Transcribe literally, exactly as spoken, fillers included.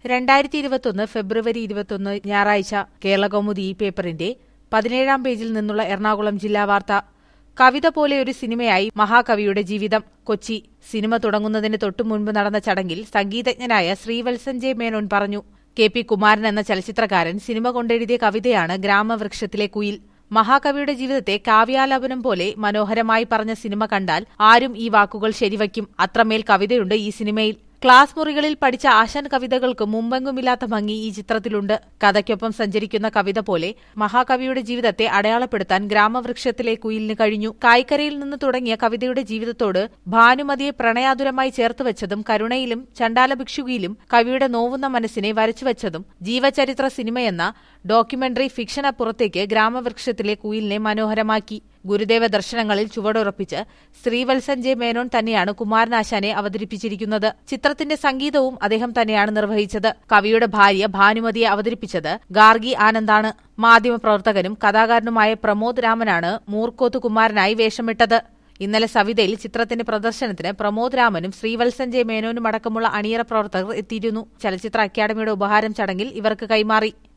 രണ്ടായിരത്തി ഇരുപത്തൊന്ന് ഫെബ്രുവരി ഇരുപത്തൊന്ന് ഞായറാഴ്ച കേരളകൗമുദി ഈ പേപ്പറിന്റെ പതിനേഴാം പേജിൽ നിന്നുള്ള എറണാകുളം ജില്ലാ വാർത്ത. കവിത പോലെ ഒരു സിനിമയായി മഹാകവിയുടെ ജീവിതം. കൊച്ചി. സിനിമ തുടങ്ങുന്നതിന് തൊട്ടുമുൻപ് നടന്ന ചടങ്ങിൽ സംഗീതജ്ഞനായ ശ്രീവത്സൻ ജെ മേനോൻ പറഞ്ഞു. കെ പി കുമാരൻ എന്ന ചലച്ചിത്രകാരൻ സിനിമ കൊണ്ടെഴുതിയ കവിതയാണ് ഗ്രാമവൃക്ഷത്തിലെ കുയിൽ. മഹാകവിയുടെ ജീവിതത്തെ കാവ്യാലാപനം പോലെ മനോഹരമായി പറഞ്ഞ സിനിമ കണ്ടാൽ ആരും ഈ വാക്കുകൾ ശരിവയ്ക്കും. അത്രമേൽ കവിതയുണ്ട് ഈ സിനിമയിൽ. ക്ലാസ് മുറികളിൽ പഠിച്ച ആശാൻ കവിതകൾക്ക് മുമ്പെങ്ങുമില്ലാത്ത ഭംഗി ഈ ചിത്രത്തിലുണ്ട്. കഥയ്ക്കൊപ്പം സഞ്ചരിക്കുന്ന കവിത പോലെ മഹാകവിയുടെ ജീവിതത്തെ അടയാളപ്പെടുത്താൻ ഗ്രാമവൃക്ഷത്തിലെ കുയിലിന് കഴിഞ്ഞു. കായ്ക്കരയിൽ നിന്ന് തുടങ്ങിയ കവിതയുടെ ജീവിതത്തോട് ഭാനുമതിയെ പ്രണയാതുരമായി ചേർത്തുവച്ചതും കരുണയിലും ചണ്ഡാലഭിക്ഷുകിയിലും കവിയുടെ നോവുന്ന മനസ്സിനെ വരച്ചുവച്ചതും ജീവചരിത്ര സിനിമയെന്ന ഡോക്യുമെന്ററി ഫിക്ഷനപ്പുറത്തേക്ക് ഗ്രാമവൃക്ഷത്തിലെ കുയിലിനെ മനോഹരമാക്കി. ഗുരുദേവ ദർശനങ്ങളിൽ ചുവടുറപ്പിച്ച് ശ്രീവത്സൻ ജെ മേനോൻ തന്നെയാണ് കുമാരനാശാനെ അവതരിപ്പിച്ചിരിക്കുന്നത്. ചിത്രത്തിന്റെ സംഗീതവും അദ്ദേഹം തന്നെയാണ് നിർവഹിച്ചത്. കവിയുടെ ഭാര്യ ഭാനുമതിയെ അവതരിപ്പിച്ചത് ഗാർഗി ആനന്ദാണ്. മാധ്യമപ്രവർത്തകനും കഥാകാരനുമായ പ്രമോദ് രാമനാണ് മൂർക്കോത്ത് കുമാരനായി വേഷമിട്ടത്. ഇന്നലെ സവിതയിൽ ചിത്രത്തിന്റെ പ്രദർശനത്തിന് പ്രമോദ് രാമനും ശ്രീവത്സൻ ജെ മേനോനും അടക്കമുള്ള അണിയറ പ്രവർത്തകർ എത്തിയിരുന്നു. ചലച്ചിത്ര അക്കാദമിയുടെ ഉപഹാരം ചടങ്ങിൽ ഇവർക്ക് കൈമാറി.